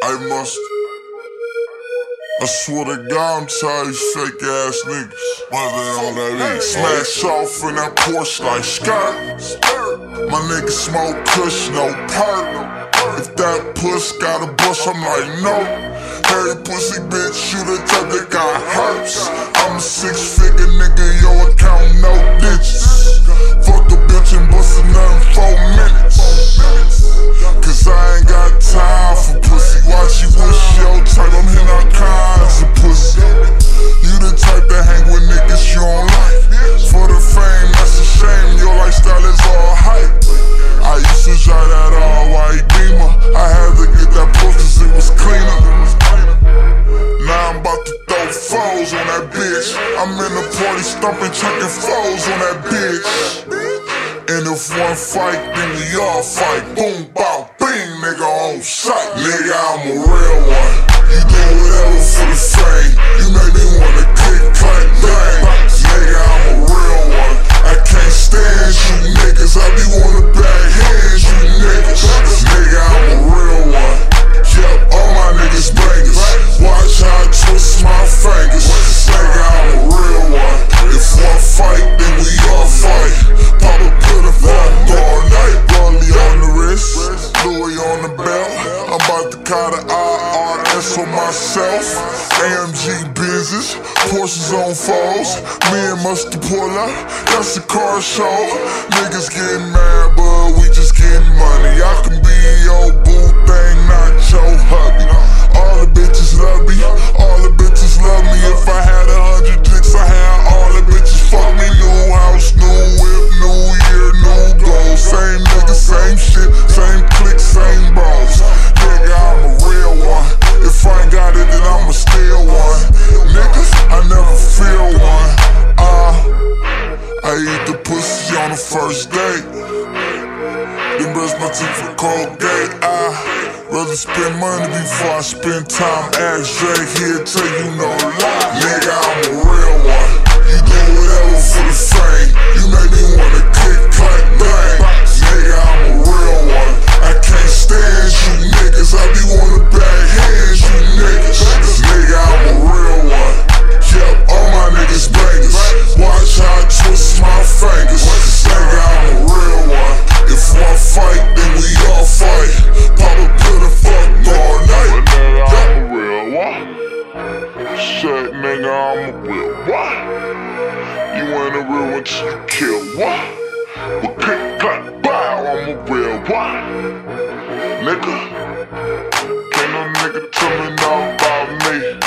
I must. I swear to God, I'm tired of these fake ass niggas. Why they on that beat? Smash off in that Porsche like skirt. My nigga smoke kush, no perk. If that puss got a bush, I'm like, no. Hey, pussy bitch, you the type that got herpes. I'm a 6-figure nigga, yo, account no digits. Fuck a bitch and bust a nut in 4 minutes. Cause I ain't got time for pussy. Watch you wish your type, I'm hitting all kinds of pussy. You the type that hang with niggas you don't like. For the fame, that's a shame, your lifestyle is all hype. I used to drive that all-white Beamer. I had to get that puss cause it was cleaner. Now I'm about to throw foes on that bitch. I'm in the party stomping, chucking foes on that bitch. And if one fight, then we all fight. Boom, bow, bing, nigga on sight. Nigga, I'm a real one. You do whatever for the fame. You make me wanna click, clack, bang. Nigga, I'm a real one. I can't stand you niggas. I be wanna bag hands, you niggas. Nigga, I'm a real one. Yep, all my niggas bangers. Watch how I twist my fingers. Nigga, I'm a real one. If one fight, then we all fight. Pop a pill and fuck all night. Rollie on the wrist, Louis on the belt. I'm about to call the IRS on myself. AMG Benzes, Porsches on foes. Me and Mustard pull up, that's a car show. Niggas getting mad, but we just getting money. I can be your boo thing, not your hubby. All the bitches love me, all the bitches love me. If I had 100 dicks, I had all the bitches fuck me. New house, new whip, new year, new goals. Same nigga, same shit, same clique, same bros. Nigga, I'm a real one. If I ain't got it, then I'ma steal one. Niggas, I never feel one. I eat the pussy on the first date. Then brush my teeth for Colgate. I rather spend money before I spend time. Ask Drake, he'll tell you no lie. Nigga, I'm a real one. You do whatever for the fame. You make me wanna click, clack, bang. Nigga, I'm a real one. I can't stand you niggas. I be wanna bag hands, you niggas. Nigga, I'm a real one. Yep, all my niggas bangers. Watch how I twist my fingers. Nigga, I'm a real one. If one fight, then we all fight. Pop a pill and fuck all night. But nigga, I'm a real one. Shit, nigga, I'm a real one. You ain't a real one till you kill one. But click, clack, bow, I'm a real one. Nigga, can't no nigga tell me nothing about me.